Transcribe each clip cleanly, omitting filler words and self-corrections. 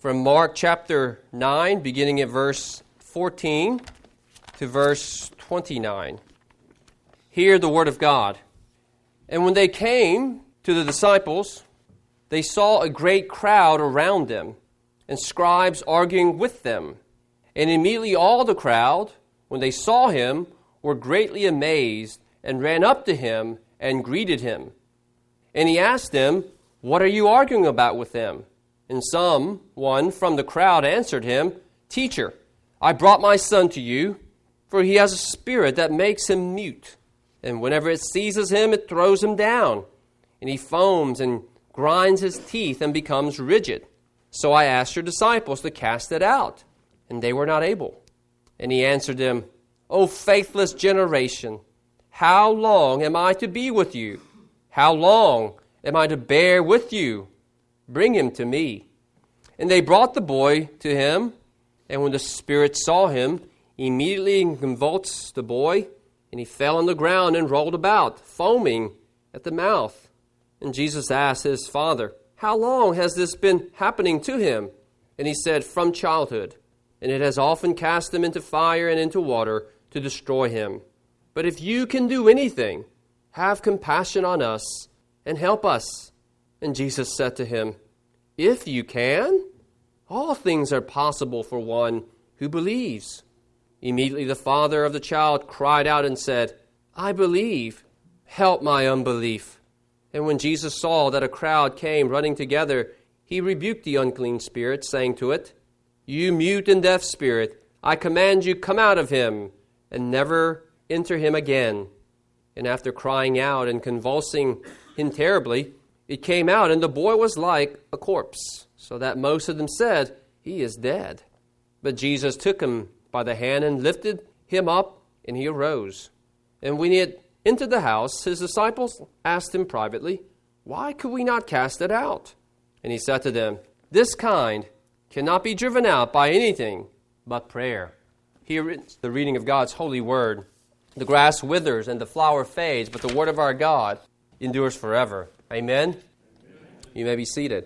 from Mark chapter 9, beginning at verse 14 to verse 29. Hear the word of God. And when they came to the disciples, they saw a great crowd around them, and scribes arguing with them. And immediately all the crowd, when they saw him, were greatly amazed, and ran up to him and greeted him. And he asked them, "What are you arguing about with them?" And one from the crowd answered him, "Teacher, I brought my son to you, for he has a spirit that makes him mute. And whenever it seizes him, it throws him down. And he foams and grinds his teeth and becomes rigid. So I asked your disciples to cast it out, and they were not able." And he answered them, "O faithless generation, how long am I to be with you? How long am I to bear with you? Bring him to me." And they brought the boy to him, and when the spirit saw him, immediately convulsed the boy, and he fell on the ground and rolled about, foaming at the mouth. And Jesus asked his father, "How long has this been happening to him?" And he said, "From childhood. And it has often cast him into fire and into water to destroy him. But if you can do anything, have compassion on us and help us." And Jesus said to him, "If you can, all things are possible for one who believes." Immediately the father of the child cried out and said, "I believe, help my unbelief." And when Jesus saw that a crowd came running together, he rebuked the unclean spirit, saying to it, "You mute and deaf spirit, I command you, come out of him, and never enter him again." And after crying out and convulsing him terribly, it came out, and the boy was like a corpse, so that most of them said, "He is dead." But Jesus took him by the hand and lifted him up, and he arose. And when he had entered the house, his disciples asked him privately, "Why could we not cast it out?" And he said to them, "This kind cannot be driven out by anything but prayer." Here is the reading of God's holy word. The grass withers and the flower fades, but the word of our God endures forever. Amen? You may be seated.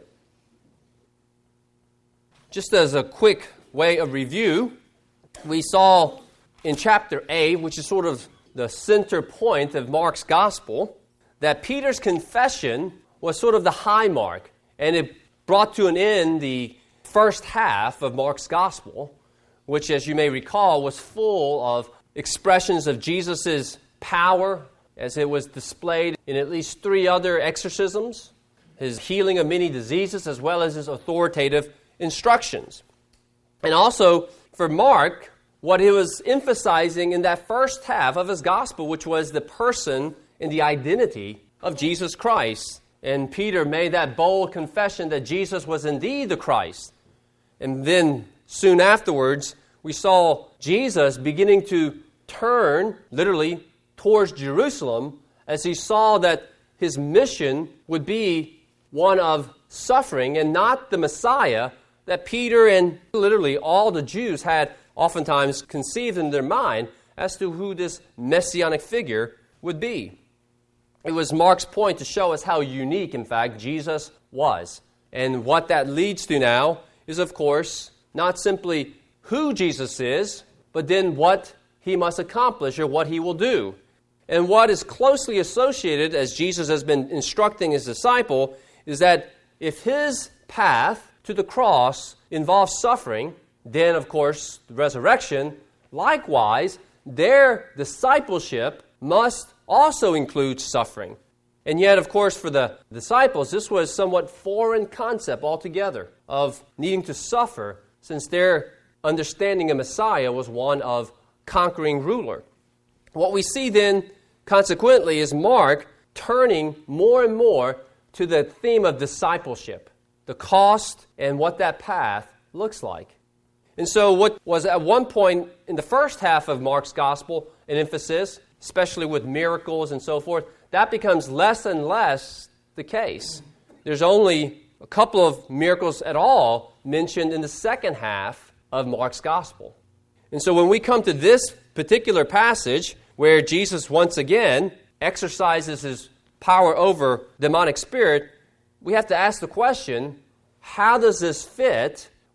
Just as a quick way of review, we saw in chapter 8, which is sort of the center point of Mark's gospel, that Peter's confession was sort of the high mark, and it brought to an end the first half of Mark's gospel, which, as you may recall, was full of expressions of Jesus' power as it was displayed in at least 3 other exorcisms, his healing of many diseases, as well as his authoritative instructions. And also, for Mark, what he was emphasizing in that first half of his gospel, which was the person and the identity of Jesus Christ. And Peter made that bold confession that Jesus was indeed the Christ. And then soon afterwards, we saw Jesus beginning to turn, literally, towards Jerusalem as he saw that his mission would be one of suffering and not the Messiah that Peter and literally all the Jews had oftentimes conceived in their mind as to who this messianic figure would be. It was Mark's point to show us how unique, in fact, Jesus was. And what that leads to now is, of course, not simply who Jesus is, but then what he must accomplish or what he will do. And what is closely associated, as Jesus has been instructing his disciple, is that if his path to the cross involves suffering, then, of course, the resurrection, likewise, their discipleship must also include suffering. And yet, of course, for the disciples, this was somewhat foreign concept altogether of needing to suffer, since their understanding of Messiah was one of conquering ruler. What we see then, consequently, is Mark turning more and more to the theme of discipleship, the cost and what that path looks like. And so what was at one point in the first half of Mark's gospel an emphasis, especially with miracles and so forth, that becomes less and less the case. There's only a couple of miracles at all mentioned in the second half of Mark's gospel. And so when we come to this particular passage where Jesus once again exercises his power over demonic spirit, we have to ask the question, how does this fit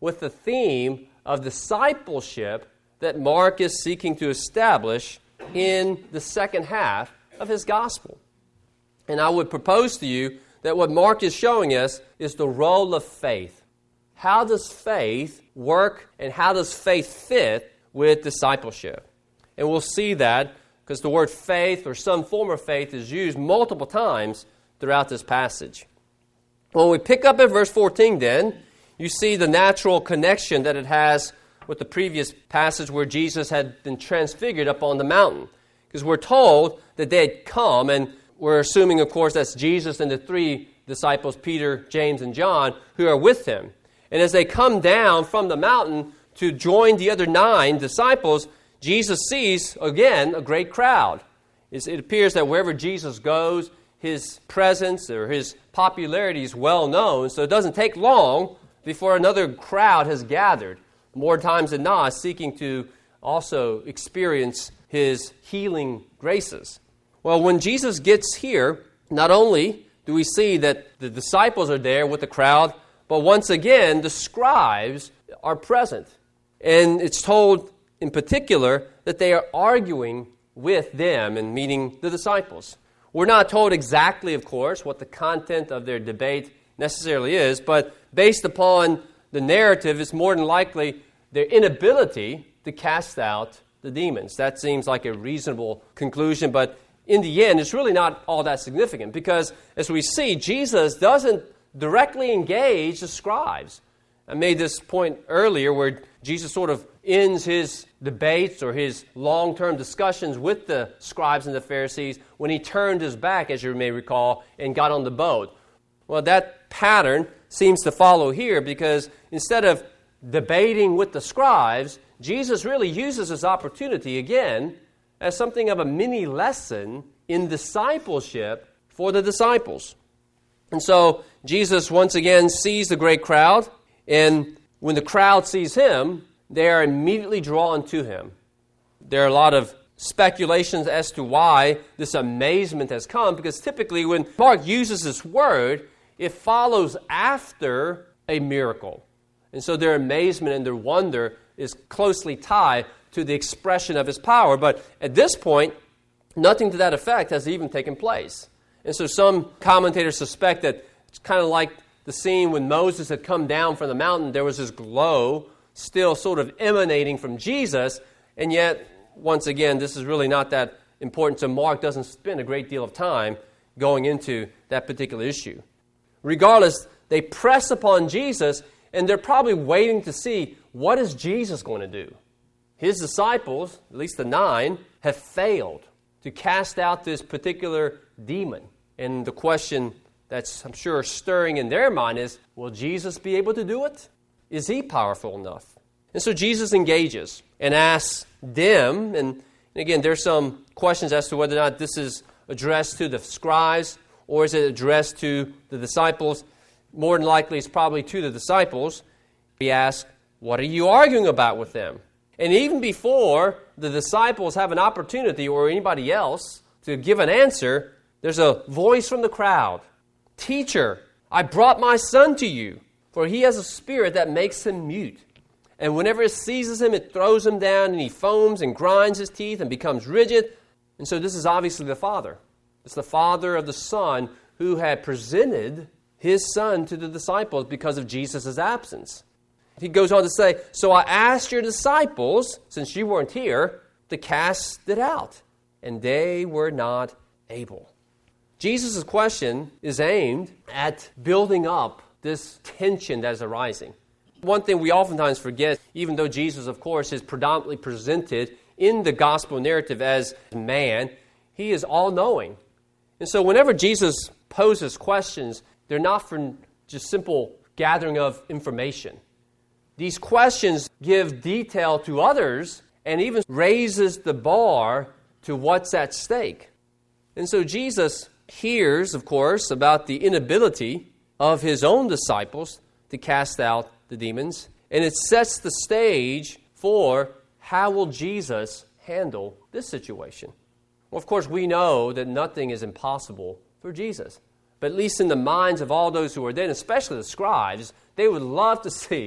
with the theme of discipleship that Mark is seeking to establish in the second half of his gospel. And I would propose to you that what Mark is showing us is the role of faith. How does faith work and how does faith fit with discipleship? And we'll see that because the word faith or some form of faith is used multiple times throughout this passage. When we pick up at verse 14 then, you see the natural connection that it has with the previous passage where Jesus had been transfigured up on the mountain. Because we're told that they had come, and we're assuming, of course, that's Jesus and the three disciples, Peter, James, and John, who are with him. And as they come down from the mountain to join the other 9 disciples, Jesus sees, again, a great crowd. It appears that wherever Jesus goes, his presence or his popularity is well known, so it doesn't take long before another crowd has gathered, more times than not, seeking to also experience his healing graces. Well, when Jesus gets here, not only do we see that the disciples are there with the crowd, but once again, the scribes are present. And it's told in particular that they are arguing with them, and meaning the disciples. We're not told exactly, of course, what the content of their debate necessarily is, but based upon the narrative, it's more than likely their inability to cast out the demons. That seems like a reasonable conclusion, but in the end, it's really not all that significant because, as we see, Jesus doesn't directly engage the scribes. I made this point earlier where Jesus sort of ends his debates or his long-term discussions with the scribes and the Pharisees when he turned his back, as you may recall, and got on the boat. Well, that pattern seems to follow here because instead of debating with the scribes, Jesus really uses this opportunity again as something of a mini lesson in discipleship for the disciples. And so Jesus once again sees the great crowd, and when the crowd sees him, they are immediately drawn to him. There are a lot of speculations as to why this amazement has come, because typically when Mark uses this word, it follows after a miracle. And so their amazement and their wonder is closely tied to the expression of his power. But at this point, nothing to that effect has even taken place. And so some commentators suspect that it's kind of like the scene when Moses had come down from the mountain. There was this glow still sort of emanating from Jesus, and yet, once again, this is really not that important, so Mark doesn't spend a great deal of time going into that particular issue. Regardless, they press upon Jesus, and they're probably waiting to see, what is Jesus going to do? His disciples, at least the 9, have failed to cast out this particular demon. And the question that's, I'm sure, stirring in their mind is, will Jesus be able to do it? Is he powerful enough? And so Jesus engages and asks them, and again, there's some questions as to whether or not this is addressed to the scribes or is it addressed to the disciples. More than likely, it's probably to the disciples. He asks, what are you arguing about with them? And even before the disciples have an opportunity or anybody else to give an answer, there's a voice from the crowd. Teacher, I brought my son to you, for he has a spirit that makes him mute. And whenever it seizes him, it throws him down, and he foams and grinds his teeth and becomes rigid. And so this is obviously the father. It's the father of the son who had presented his son to the disciples because of Jesus' absence. He goes on to say, so I asked your disciples, since you weren't here, to cast it out, and they were not able. Jesus' question is aimed at building up this tension that is arising. One thing we oftentimes forget, even though Jesus, of course, is predominantly presented in the gospel narrative as man, he is all-knowing. And so whenever Jesus poses questions, they're not for just simple gathering of information. These questions give detail to others and even raises the bar to what's at stake. And so Jesus hears, of course, about the inability of his own disciples to cast out the demons, and it sets the stage for how will Jesus handle this situation. Well, of course, we know that nothing is impossible for Jesus, but at least in the minds of all those who are there, especially the scribes, they would love to see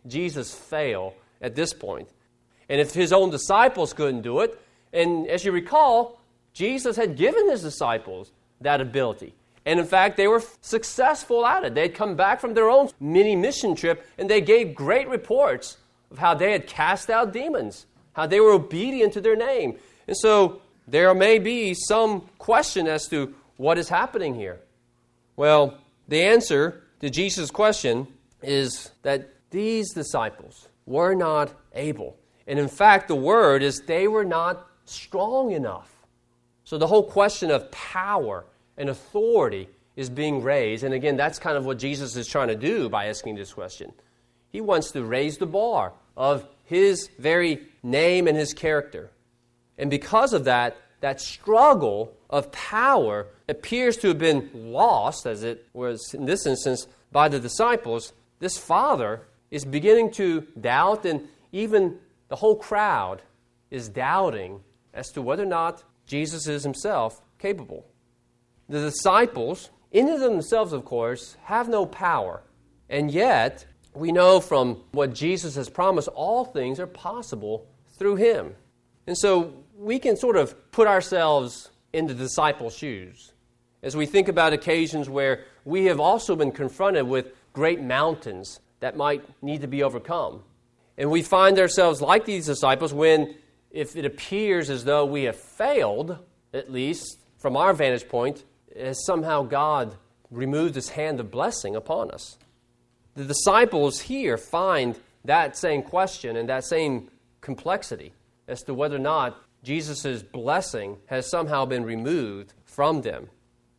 Jesus fail at this point? And if his own disciples couldn't do it, and as you recall, Jesus had given his disciples that ability. And in fact, they were successful at it. They'd come back from their own mini mission trip, and they gave great reports of how they had cast out demons, how they were obedient to their name. And so there may be some question as to what is happening here. Well, the answer to Jesus' question is that these disciples were not able. And in fact, the word is they were not strong enough. So the whole question of power and authority is being raised. And again, that's kind of what Jesus is trying to do by asking this question. He wants to raise the bar of his very name and his character. And because of that, that struggle of power appears to have been lost, as it was in this instance, by the disciples. This father is beginning to doubt, and even the whole crowd is doubting as to whether or not Jesus is himself capable. The disciples, in and of themselves, of course, have no power. And yet, we know from what Jesus has promised, all things are possible through him. And so we can sort of put ourselves in the disciples' shoes as we think about occasions where we have also been confronted with great mountains that might need to be overcome. And we find ourselves like these disciples when, if it appears as though we have failed, at least from our vantage point, as somehow God removed his hand of blessing upon us. The disciples here find that same question and that same complexity as to whether or not Jesus' blessing has somehow been removed from them.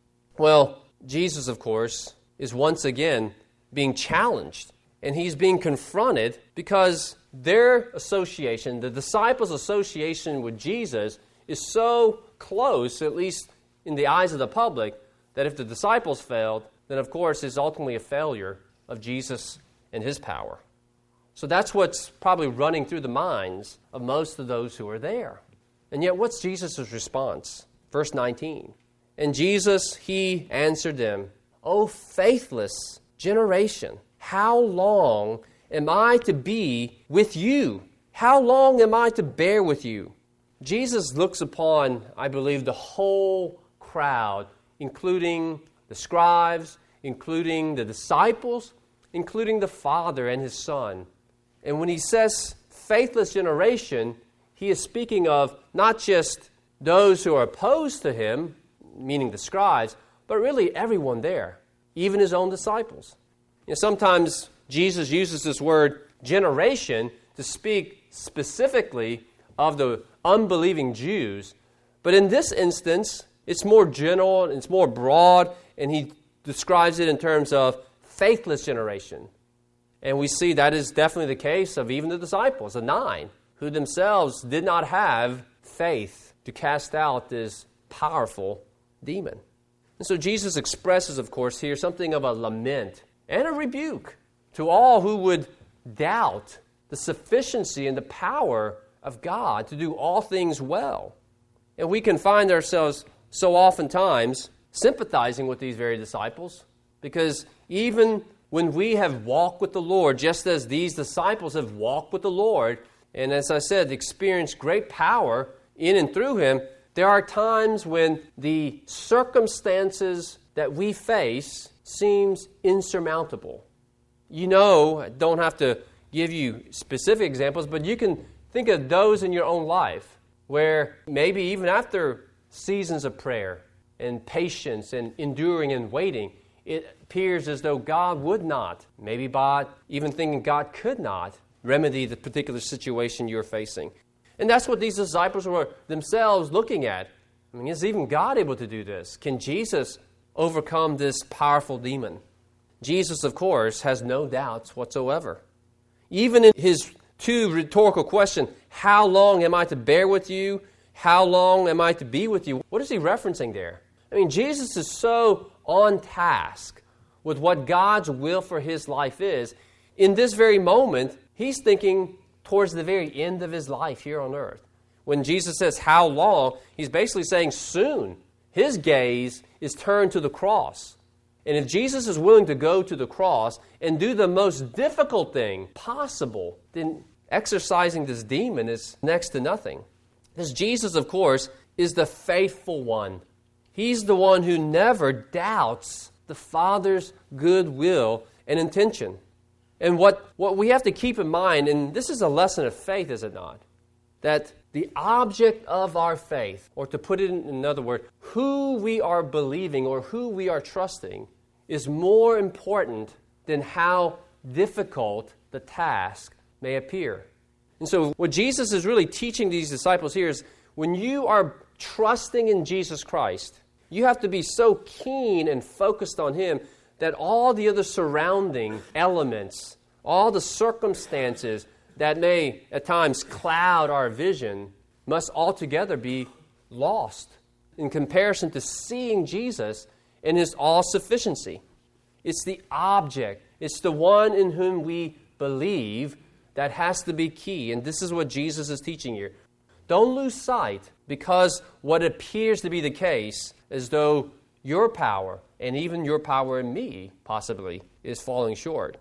Well, Jesus, of course, is once again being challenged, and he's being confronted because their association, the disciples' association with Jesus, is so close, at least in the eyes of the public, that if the disciples failed, then of course it's ultimately a failure of Jesus and his power. So that's what's probably running through the minds of most of those who are there. And yet, what's Jesus' response? Verse 19. And Jesus, he answered them, O faithless generation, how long am I to be with you? How long am I to bear with you? Jesus looks upon, I believe, the whole crowd, including the scribes, including the disciples, including the Father and his Son. And when he says faithless generation, he is speaking of not just those who are opposed to him, meaning the scribes, but really everyone there, even his own disciples. You know, sometimes Jesus uses this word generation to speak specifically of the unbelieving Jews, but in this instance, it's more general, it's more broad, and he describes it in terms of faithless generation. And we see that is definitely the case of even the disciples, the 9, who themselves did not have faith to cast out this powerful demon. And so Jesus expresses, of course, here something of a lament and a rebuke to all who would doubt the sufficiency and the power of God to do all things well. And we can find ourselves so oftentimes sympathizing with these very disciples, because even when we have walked with the Lord, just as these disciples have walked with the Lord, and as I said, experienced great power in and through him, there are times when the circumstances that we face seems insurmountable. You know, I don't have to give you specific examples, but you can think of those in your own life where maybe even after seasons of prayer and patience and enduring and waiting, it appears as though God would not, maybe by even thinking God could not, remedy the particular situation you're facing. And that's what these disciples were themselves looking at. I mean, is even God able to do this? Can Jesus overcome this powerful demon? Jesus, of course, has no doubts whatsoever. Even in his 2 rhetorical questions, how long am I to bear with you? How long am I to be with you? What is he referencing there? I mean, Jesus is so on task with what God's will for his life is. In this very moment, he's thinking towards the very end of his life here on earth. When Jesus says, how long, he's basically saying soon. His gaze is turned to the cross. And if Jesus is willing to go to the cross and do the most difficult thing possible, then exorcising this demon is next to nothing. Because Jesus, of course, is the faithful one. He's the one who never doubts the Father's good will and intention. And what we have to keep in mind, and this is a lesson of faith, is it not? That the object of our faith, or to put it in another word, who we are believing or who we are trusting, is more important than how difficult the task may appear. And so what Jesus is really teaching these disciples here is when you are trusting in Jesus Christ, you have to be so keen and focused on Him that all the other surrounding elements, all the circumstances that may at times cloud our vision must altogether be lost in comparison to seeing Jesus in His all-sufficiency. It's the object, it's the one in whom we believe that has to be key. And this is what Jesus is teaching here. Don't lose sight because what appears to be the case as though your power, and even your power in me, possibly, is falling short.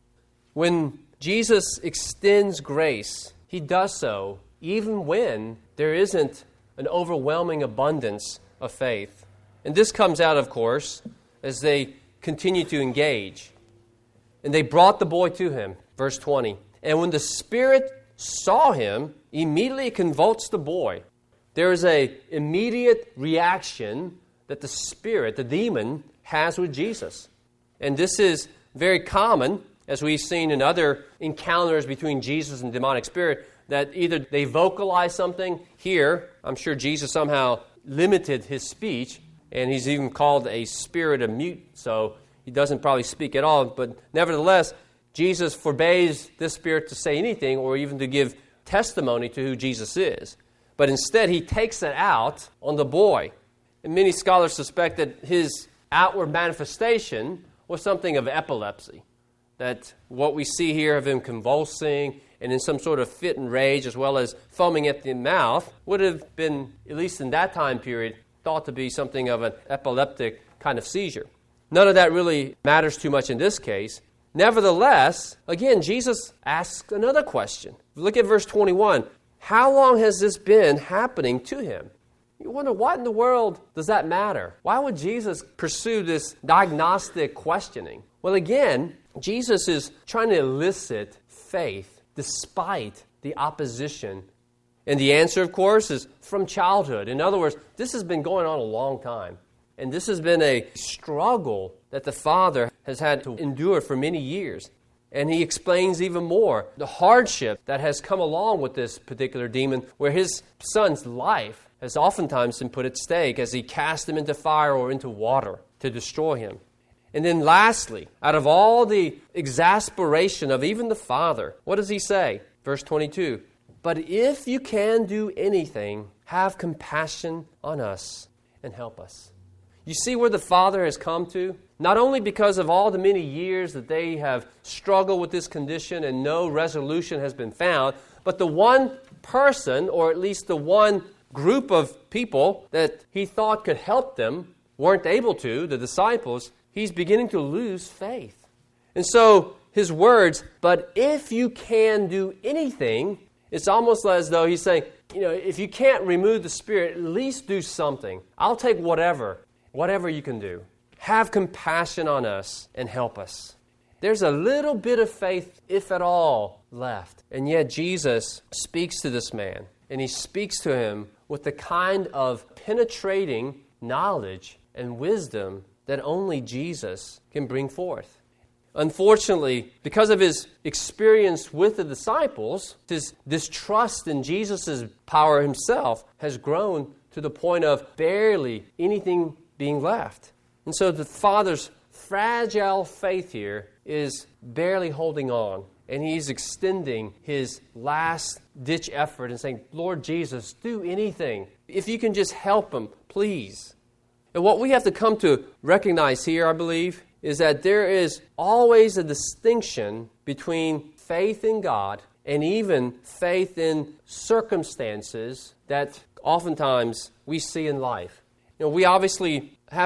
When Jesus extends grace, He does so even when there isn't an overwhelming abundance of faith. And this comes out, of course, as they continue to engage. And they brought the boy to Him, verse 20. And when the Spirit saw him, immediately it convulsed the boy. There is an immediate reaction that the spirit, the demon, has with Jesus. And this is very common, as we've seen in other encounters between Jesus and demonic spirit, that either they vocalize something. Here, I'm sure Jesus somehow limited his speech, and he's even called a spirit of mute, so he doesn't probably speak at all. But nevertheless, Jesus forbids this spirit to say anything or even to give testimony to who Jesus is. But instead, he takes it out on the boy. And many scholars suspect that his outward manifestation was something of epilepsy. That what we see here of him convulsing and in some sort of fit and rage as well as foaming at the mouth would have been, at least in that time period, thought to be something of an epileptic kind of seizure. None of that really matters too much in this case. Nevertheless, again, Jesus asks another question. Look at verse 21. How long has this been happening to him? You wonder, what in the world does that matter? Why would Jesus pursue this diagnostic questioning? Well, again, Jesus is trying to elicit faith despite the opposition. And the answer, of course, is from childhood. In other words, this has been going on a long time. And this has been a struggle that the father has had to endure for many years. And he explains even more the hardship that has come along with this particular demon, where his son's life has oftentimes been put at stake as he cast him into fire or into water to destroy him. And then lastly, out of all the exasperation of even the father, what does he say? Verse 22, but if you can do anything, have compassion on us and help us. You see where the father has come to? Not only because of all the many years that they have struggled with this condition and no resolution has been found, but the one person, or at least the one group of people that he thought could help them, weren't able to, the disciples, he's beginning to lose faith. And so his words, but if you can do anything, it's almost as though he's saying, if you can't remove the spirit, at least do something. I'll take whatever you can do. Have compassion on us and help us. There's a little bit of faith, if at all, left. And yet Jesus speaks to this man, and he speaks to him with the kind of penetrating knowledge and wisdom that only Jesus can bring forth. Unfortunately, because of his experience with the disciples, his distrust in Jesus' power himself has grown to the point of barely anything being left. And so the father's fragile faith here is barely holding on. And he's extending his last-ditch effort and saying, Lord Jesus, do anything. If you can just help him, please. And what we have to come to recognize here, I believe, is that there is always a distinction between faith in God and even faith in circumstances that oftentimes we see in life. We obviously have to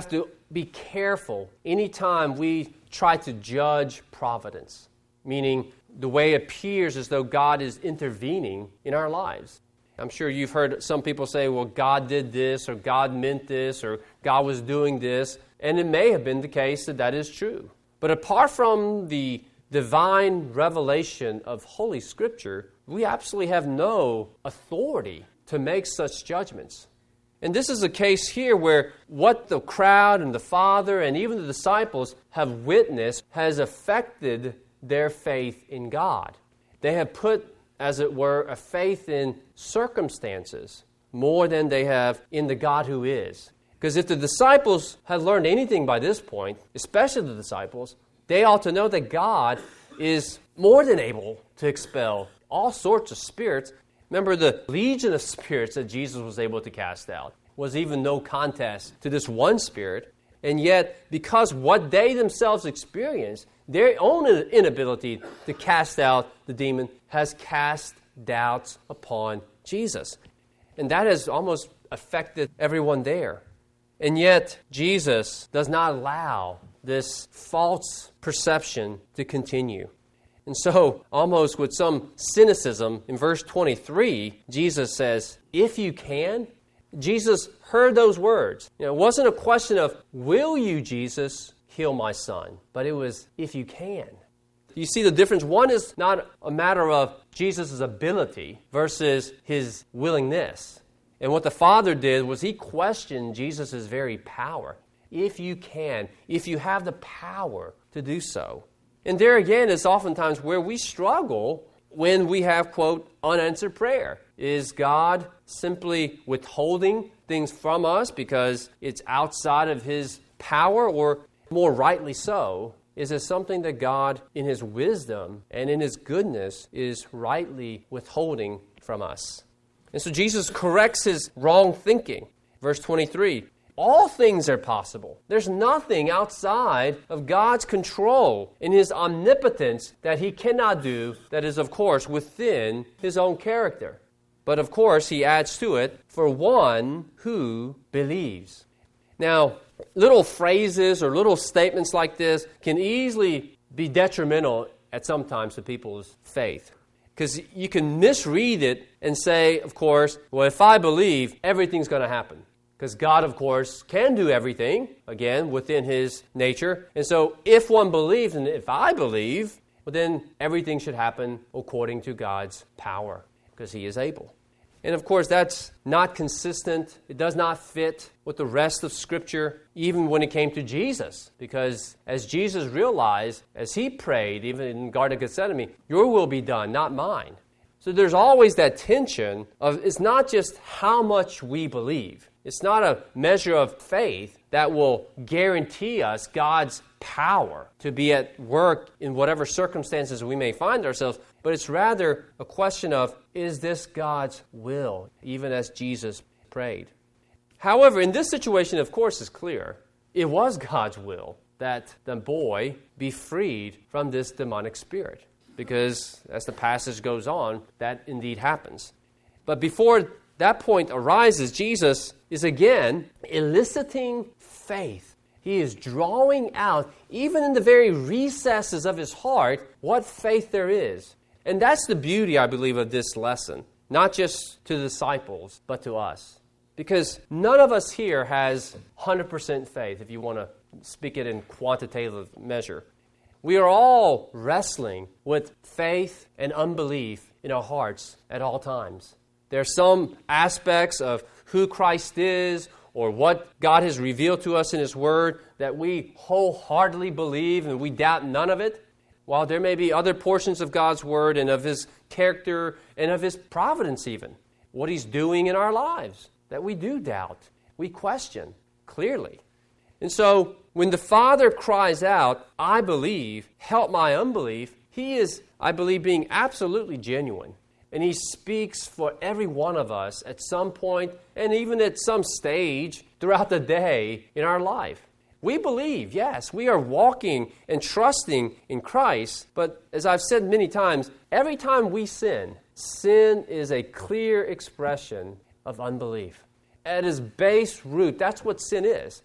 be careful anytime we try to judge providence, meaning the way it appears as though God is intervening in our lives. I'm sure you've heard some people say, well, God did this, or God meant this, or God was doing this, and it may have been the case that that is true. But apart from the divine revelation of Holy Scripture, we absolutely have no authority to make such judgments. And this is a case here where what the crowd and the Father and even the disciples have witnessed has affected their faith in God. They have put, as it were, a faith in circumstances more than they have in the God who is. Because if the disciples had learned anything by this point, especially the disciples, they ought to know that God is more than able to expel all sorts of spirits. Remember, the legion of spirits that Jesus was able to cast out was even no contest to this one spirit. And yet, because what they themselves experienced, their own inability to cast out the demon has cast doubts upon Jesus. And that has almost affected everyone there. And yet, Jesus does not allow this false perception to continue. And so, almost with some cynicism, in verse 23, Jesus says, if you can. Jesus heard those words. It wasn't a question of, will you, Jesus, heal my son? But it was, if you can. You see the difference? One is not a matter of Jesus' ability versus his willingness. And what the Father did was he questioned Jesus' very power. If you can, if you have the power to do so. And there again is oftentimes where we struggle when we have, quote, unanswered prayer. Is God simply withholding things from us because it's outside of his power? Or more rightly so, is it something that God, in his wisdom and in his goodness, is rightly withholding from us? And so Jesus corrects his wrong thinking. Verse 23, all things are possible. There's nothing outside of God's control in his omnipotence that he cannot do that is, of course, within his own character. But, of course, he adds to it, for one who believes. Now, little phrases or little statements like this can easily be detrimental at some times to people's faith. Because you can misread it and say, of course, well, if I believe, everything's going to happen. Because God, of course, can do everything, again, within his nature. And so if one believes, and if I believe, well, then everything should happen according to God's power, because he is able. And, of course, that's not consistent. It does not fit with the rest of Scripture, even when it came to Jesus. Because as Jesus realized, as he prayed, even in the Garden of Gethsemane, your will be done, not mine. So there's always that tension of it's not just how much we believe. It's not a measure of faith that will guarantee us God's power to be at work in whatever circumstances we may find ourselves, but it's rather a question of, is this God's will, even as Jesus prayed? However, in this situation, of course, it's clear. It was God's will that the boy be freed from this demonic spirit, because as the passage goes on, that indeed happens. But before that point arises, Jesus is again eliciting faith. He is drawing out, even in the very recesses of his heart, what faith there is. And that's the beauty, I believe, of this lesson. Not just to the disciples, but to us. Because none of us here has 100% faith, if you want to speak it in quantitative measure. We are all wrestling with faith and unbelief in our hearts at all times. There are some aspects of who Christ is or what God has revealed to us in his word that we wholeheartedly believe and we doubt none of it. While there may be other portions of God's word and of his character and of his providence even, what he's doing in our lives that we do doubt, we question clearly. And so when the Father cries out, I believe, help my unbelief, he is, I believe, being absolutely genuine. And he speaks for every one of us at some point and even at some stage throughout the day in our life. We believe, yes, we are walking and trusting in Christ. But as I've said many times, every time we sin, sin is a clear expression of unbelief. At its base root, that's what sin is.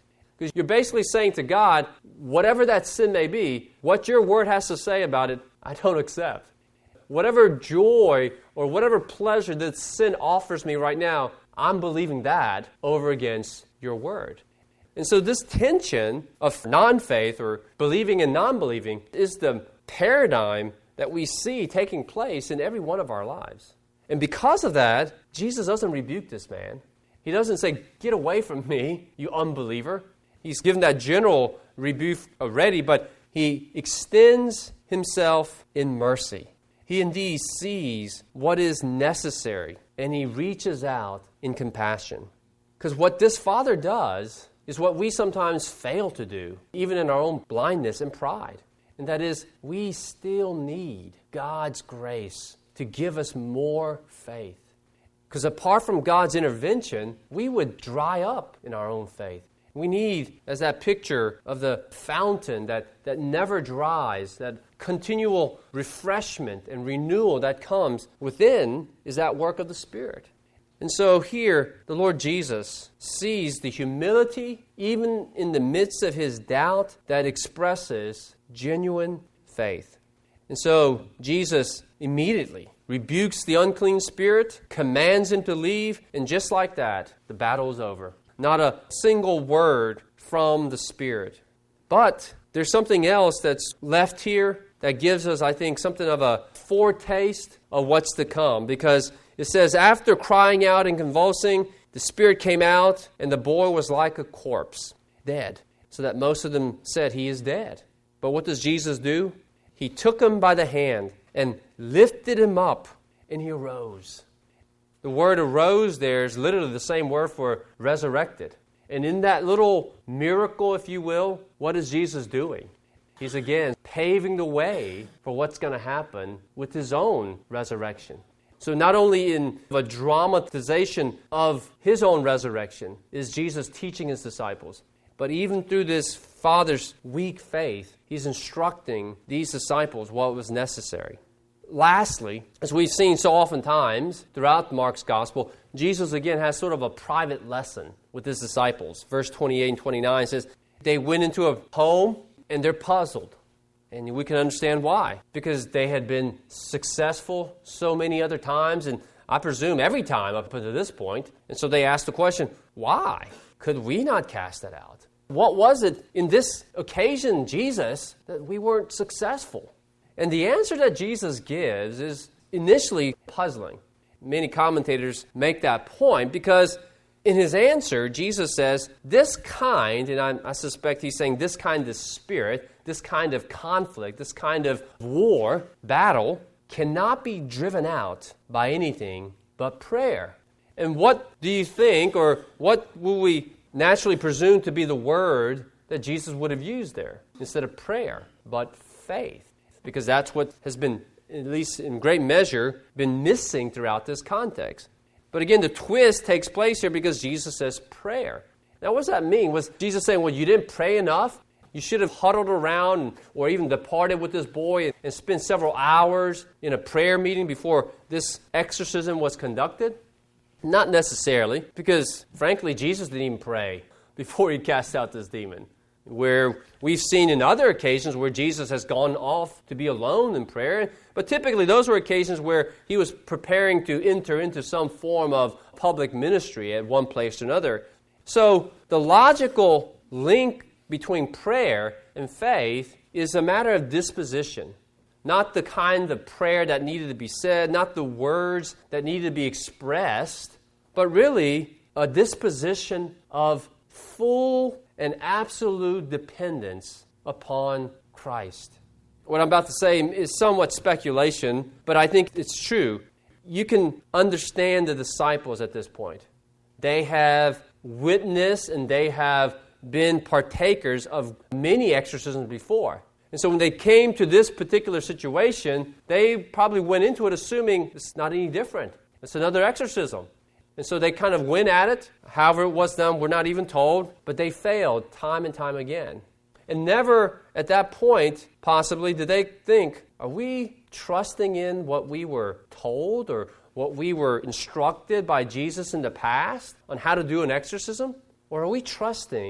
Because you're basically saying to God, whatever that sin may be, what your word has to say about it, I don't accept. Whatever joy or whatever pleasure that sin offers me right now, I'm believing that over against your word. And so this tension of non-faith or believing and non-believing is the paradigm that we see taking place in every one of our lives. And because of that, Jesus doesn't rebuke this man. He doesn't say, get away from me, you unbeliever. He's given that general rebuke already, but he extends himself in mercy. He indeed sees what is necessary, and he reaches out in compassion. Because what this Father does is what we sometimes fail to do, even in our own blindness and pride. And that is, we still need God's grace to give us more faith. Because apart from God's intervention, we would dry up in our own faith. We need, as that picture of the fountain that never dries, that continual refreshment and renewal that comes within, is that work of the Spirit. And so here, the Lord Jesus sees the humility, even in the midst of his doubt, that expresses genuine faith. And so Jesus immediately rebukes the unclean spirit, commands him to leave, and just like that, the battle is over. Not a single word from the Spirit. But there's something else that's left here that gives us, I think, something of a foretaste of what's to come. Because it says, after crying out and convulsing, the spirit came out, and the boy was like a corpse, dead. So that most of them said, he is dead. But what does Jesus do? He took him by the hand and lifted him up, and he arose. The word arose there is literally the same word for resurrected. And in that little miracle, if you will, what is Jesus doing? He's again paving the way for what's going to happen with his own resurrection. So not only in a dramatization of his own resurrection is Jesus teaching his disciples, but even through this Father's weak faith, he's instructing these disciples what was necessary. Lastly, as we've seen so oftentimes throughout Mark's gospel, Jesus again has sort of a private lesson with his disciples. Verse 28 and 29 says, they went into a home and they're puzzled. And we can understand why. Because they had been successful so many other times, and I presume every time up until this point. And so they asked the question, why could we not cast that out? What was it in this occasion, Jesus, that we weren't successful? And the answer that Jesus gives is initially puzzling. Many commentators make that point because in his answer, Jesus says, this kind, and I suspect he's saying this kind of spirit, this kind of conflict, this kind of war, battle, cannot be driven out by anything but prayer. And what do you think, or what will we naturally presume to be the word that Jesus would have used there instead of prayer, but faith? Because that's what has been, at least in great measure, been missing throughout this context. But again, the twist takes place here because Jesus says prayer. Now, what does that mean? Was Jesus saying, well, you didn't pray enough? You should have huddled around or even departed with this boy and spent several hours in a prayer meeting before this exorcism was conducted? Not necessarily, because frankly, Jesus didn't even pray before he cast out this demon. Where we've seen in other occasions where Jesus has gone off to be alone in prayer. But typically those were occasions where he was preparing to enter into some form of public ministry at one place or another. So the logical link between prayer and faith is a matter of disposition. Not the kind of prayer that needed to be said, not the words that needed to be expressed, but really a disposition of full and absolute dependence upon Christ. What I'm about to say is somewhat speculation, but I think it's true. You can understand the disciples at this point. They have witnessed and they have been partakers of many exorcisms before. And so when they came to this particular situation, they probably went into it assuming it's not any different. It's another exorcism. And so they kind of went at it. However it was done, we're not even told. But they failed time and time again. And never at that point, possibly, did they think, are we trusting in what we were told or what we were instructed by Jesus in the past on how to do an exorcism? Or are we trusting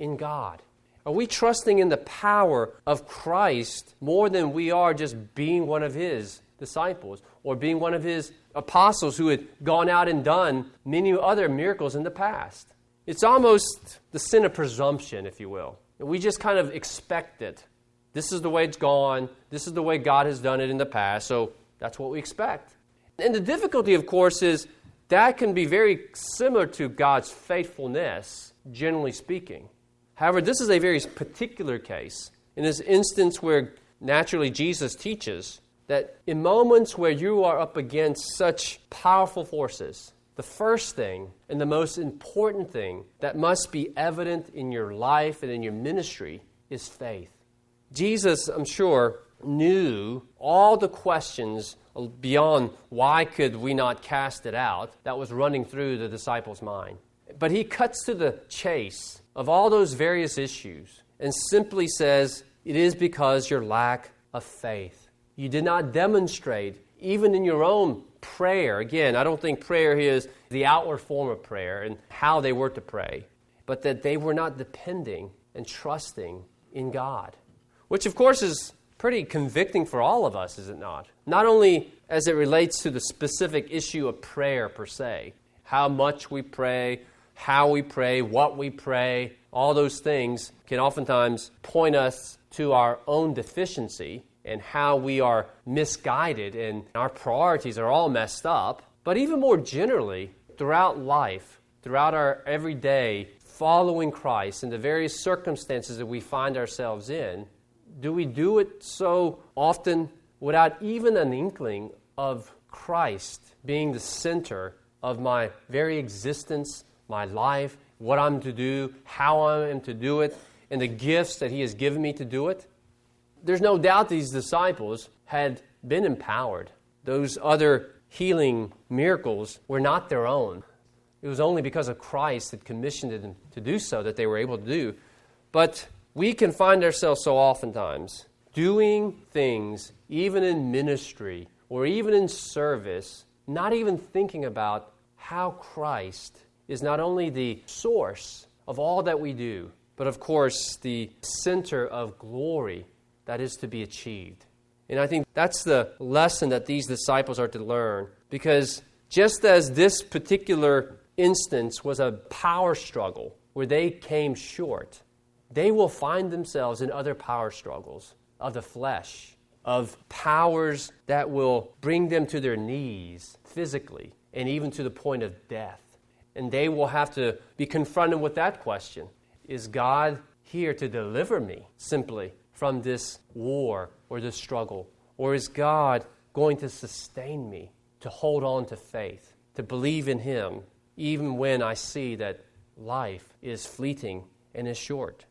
in God? Are we trusting in the power of Christ more than we are just being one of His disciples or being one of His apostles who had gone out and done many other miracles in the past? It's almost the sin of presumption, if you will. We just kind of expect it. This is the way it's gone. This is the way God has done it in the past, so that's what we expect. And the difficulty, of course, is that can be very similar to God's faithfulness, generally speaking. However, this is a very particular case. In this instance where naturally Jesus teaches that in moments where you are up against such powerful forces, the first thing and the most important thing that must be evident in your life and in your ministry is faith. Jesus, I'm sure, knew all the questions beyond why could we not cast it out that was running through the disciples' mind. But He cuts to the chase of all those various issues and simply says, it is because your lack of faith. You did not demonstrate, even in your own prayer. Again, I don't think prayer is the outward form of prayer and how they were to pray, but that they were not depending and trusting in God, which of course is pretty convicting for all of us, is it not? Not only as it relates to the specific issue of prayer per se, how much we pray, how we pray, what we pray, all those things can oftentimes point us to our own deficiency and how we are misguided and our priorities are all messed up. But even more generally, throughout life, throughout our everyday following Christ and the various circumstances that we find ourselves in, do we do it so often without even an inkling of Christ being the center of my very existence, my life, what I'm to do, how I am to do it, and the gifts that He has given me to do it? There's no doubt these disciples had been empowered. Those other healing miracles were not their own. It was only because of Christ that commissioned them to do so that they were able to do. But we can find ourselves so oftentimes doing things, even in ministry or even in service, not even thinking about how Christ is not only the source of all that we do, but of course the center of glory that is to be achieved. And I think that's the lesson that these disciples are to learn, because just as this particular instance was a power struggle where they came short, they will find themselves in other power struggles of the flesh, of powers that will bring them to their knees physically and even to the point of death. And they will have to be confronted with that question. Is God here to deliver me simply from this war or this struggle? Or is God going to sustain me to hold on to faith, to believe in Him, even when I see that life is fleeting and is short?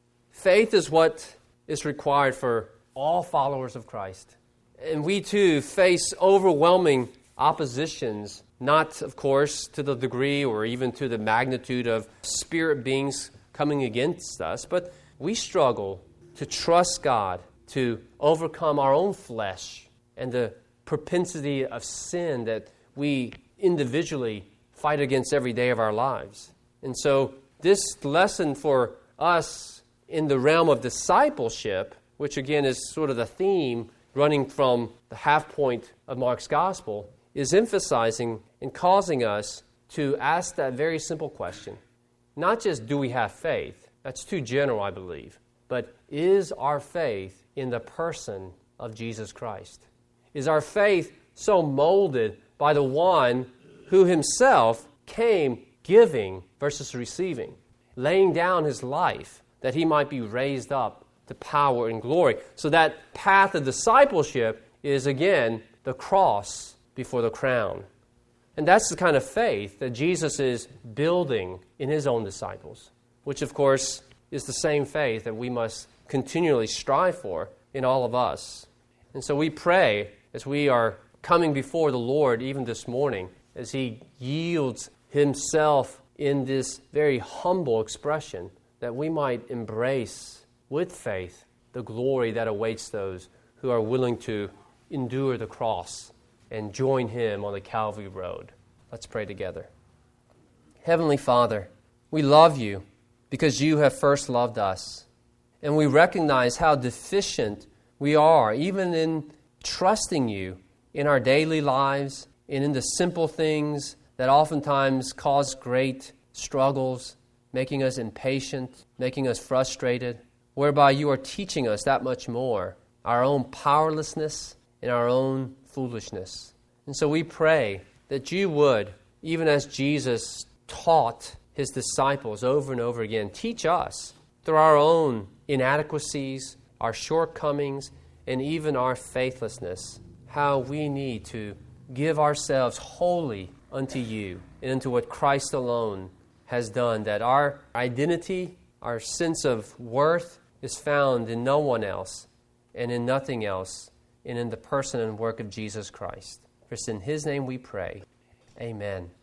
Faith is what is required for all followers of Christ. And we too face overwhelming oppositions, not, of course, to the degree or even to the magnitude of spirit beings coming against us, but we struggle to trust God, to overcome our own flesh and the propensity of sin that we individually fight against every day of our lives. And so this lesson for us in the realm of discipleship, which again is sort of the theme running from the half point of Mark's gospel, is emphasizing and causing us to ask that very simple question. Not just do we have faith, that's too general, I believe, but is our faith in the person of Jesus Christ? Is our faith so molded by the one who Himself came giving versus receiving, laying down His life that He might be raised up to power and glory? So that path of discipleship is, again, the cross before the crown. And that's the kind of faith that Jesus is building in His own disciples, which, of course, is the same faith that we must continually strive for in all of us. And so we pray as we are coming before the Lord even this morning, as He yields Himself in this very humble expression, that we might embrace with faith the glory that awaits those who are willing to endure the cross and join Him on the Calvary road. Let's pray together. Heavenly Father, we love You. because you have first loved us. And we recognize how deficient we are, even in trusting you in our daily lives and in the simple things that oftentimes cause great struggles, making us impatient, making us frustrated, whereby you are teaching us that much more, our own powerlessness and our own foolishness. And so we pray that you would, even as Jesus taught his disciples over and over again, teach us through our own inadequacies, our shortcomings, and even our faithlessness, how we need to give ourselves wholly unto you and unto what Christ alone has done, that our identity, our sense of worth is found in no one else and in nothing else, and in the person and work of Jesus Christ. For it's in his name we pray. Amen.